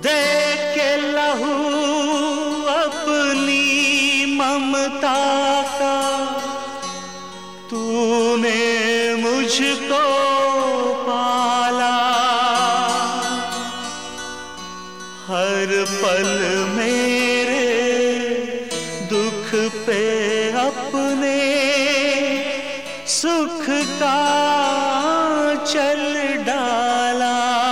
दे के लहू अपनी ममता का तूने मुझको पाला, हर पल मेरे दुख पे अपने सुख का चल डाला।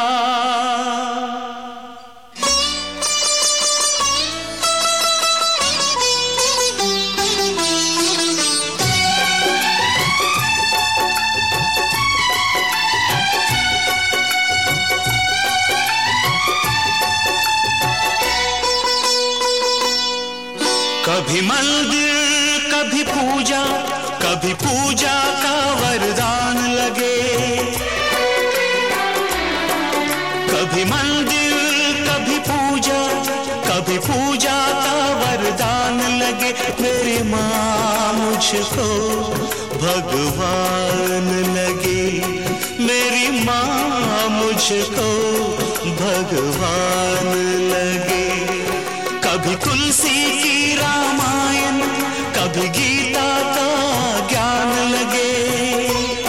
कभी मंदिर कभी पूजा, कभी पूजा का वरदान लगे। कभी मंदिर कभी पूजा, कभी पूजा का वरदान लगे। मेरी माँ मुझको भगवान लगे, मेरी माँ मुझको भगवान लगे। कभी तुलसी की रामायण, कभी गीता का ज्ञान लगे।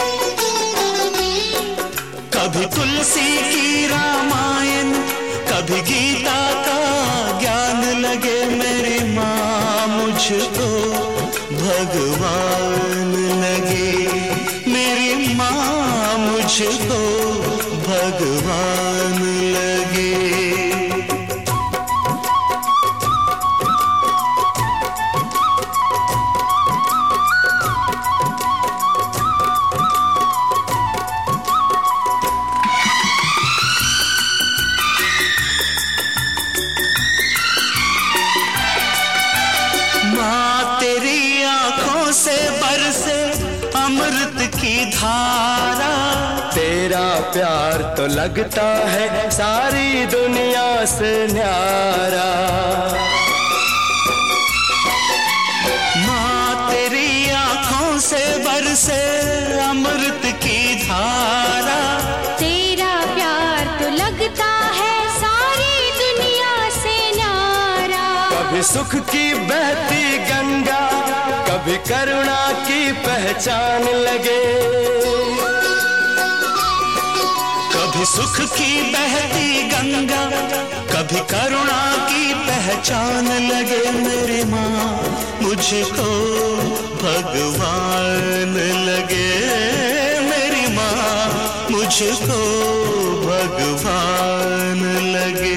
कभी तुलसी की रामायण, कभी गीता का ज्ञान लगे। मेरी माँ मुझको भगवान लगे, मेरी माँ मुझको भगवान लगे। से बरसे अमृत की धारा, तेरा प्यार तो लगता है सारी दुनिया से न्यारा। माँ तेरी आँखों से बरसे अमृत की धारा, तेरा प्यार तो लगता है सारी दुनिया से न्यारा। कभी सुख की बहती गंगा, कभी करुणा की पहचान लगे। कभी सुख की बहती गंगा, कभी करुणा की पहचान लगे। मेरी माँ मुझको भगवान लगे, मेरी माँ मुझको भगवान लगे।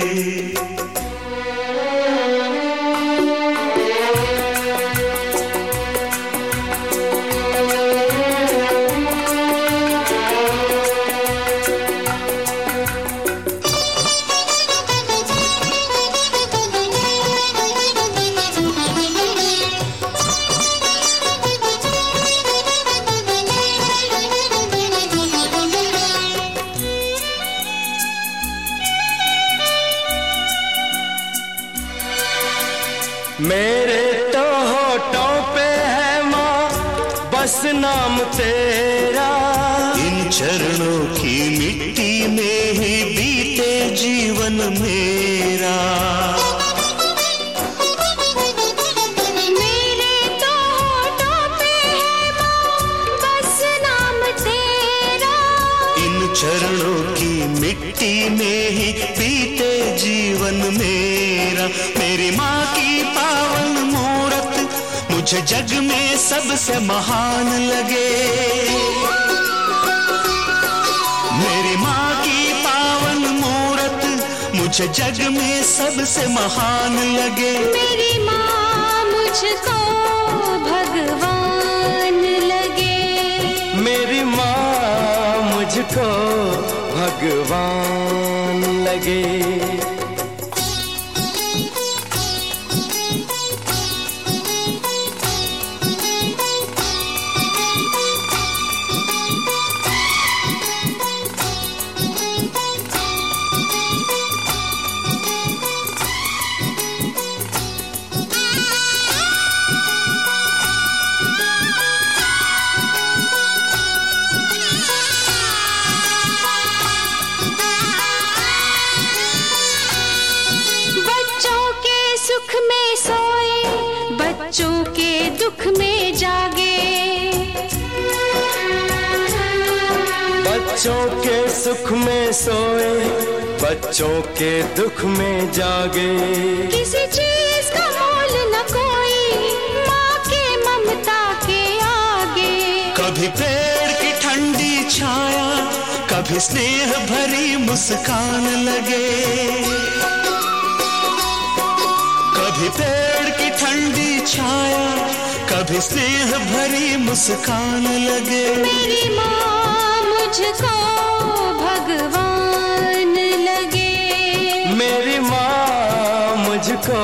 मेरे तो होठों पे है माँ बस नाम तेरा, इन चरणों की मिट्टी में ही बीते जीवन मेरा। मेरे तो होठों पे है माँ बस नाम तेरा, इन चरणों की मिट्टी में ही बीते जीवन मेरा। मेरी माँ की पावन मूरत मुझे जग में सबसे महान लगे। मेरी माँ की पावन मूरत मुझे जग में सबसे महान लगे। मेरी माँ मुझको भगवान लगे, मेरी माँ मुझको भगवान लगे। सोए, बच्चों के दुख में जागे। बच्चों के सुख में सोए, बच्चों के दुख में जागे। किसी चीज का मोल न कोई माँ के ममता के आगे। कभी पेड़ की ठंडी छाया, कभी स्नेह भरी मुस्कान लगे। कभी पेड़ की ठंडी छाया, कभी स्नेह भरी मुस्कान लगे। मेरी माँ मुझको भगवान लगे। मेरी माँ मुझको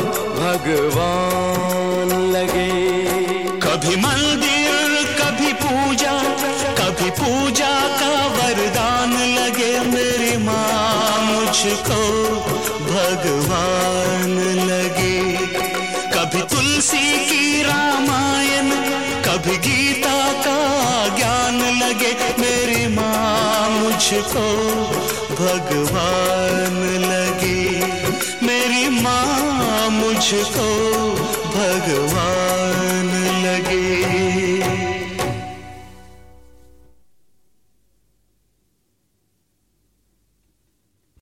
भगवान लगे। कभी मंदिर, कभी पूजा, कभी पूजा का वरदान लगे। मेरी माँ मुझको भगवान लगे। कभी तुलसी की रामायण, कभी गीता का ज्ञान लगे। मेरी माँ मुझको भगवान लगे। मेरी माँ मुझको भगवान